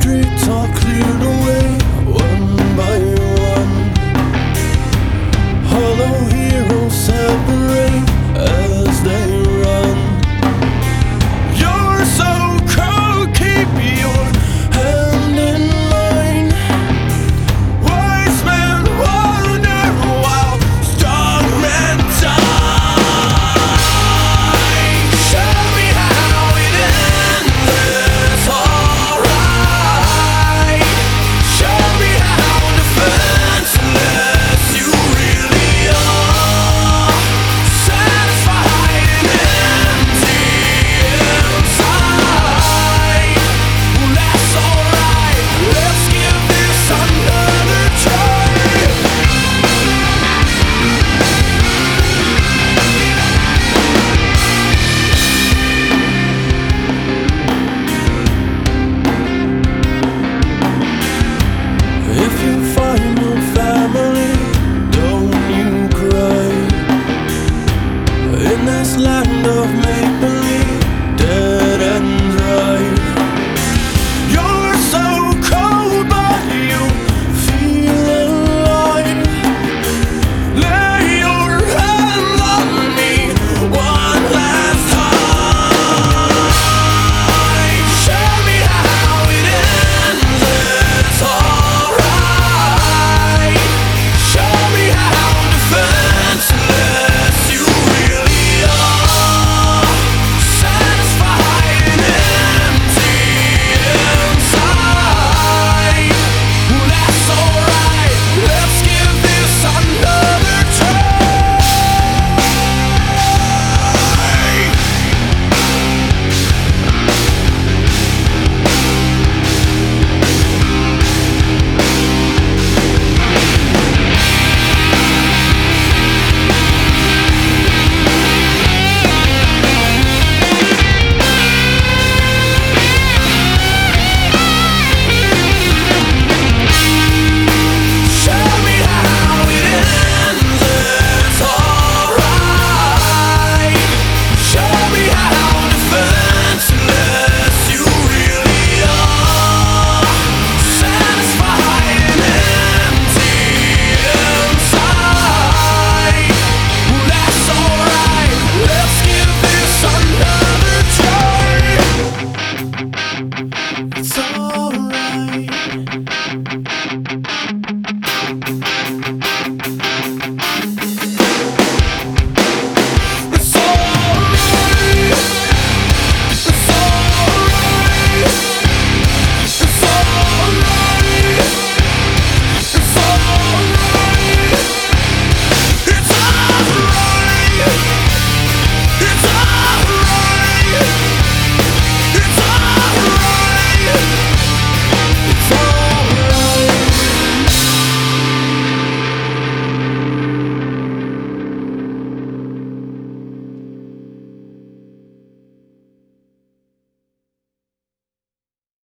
streets are cleared away one by one. Hollow heroes separate as they run. You're so cold, keep your hand in mine. Wise men wander while strong men die. Show me how it ends, it's alright. Show me how defenseless you really are. Satisfied and empty inside. Well, that's alright, let's give this another try. If you find your family, don't you cry. In this land of make-believe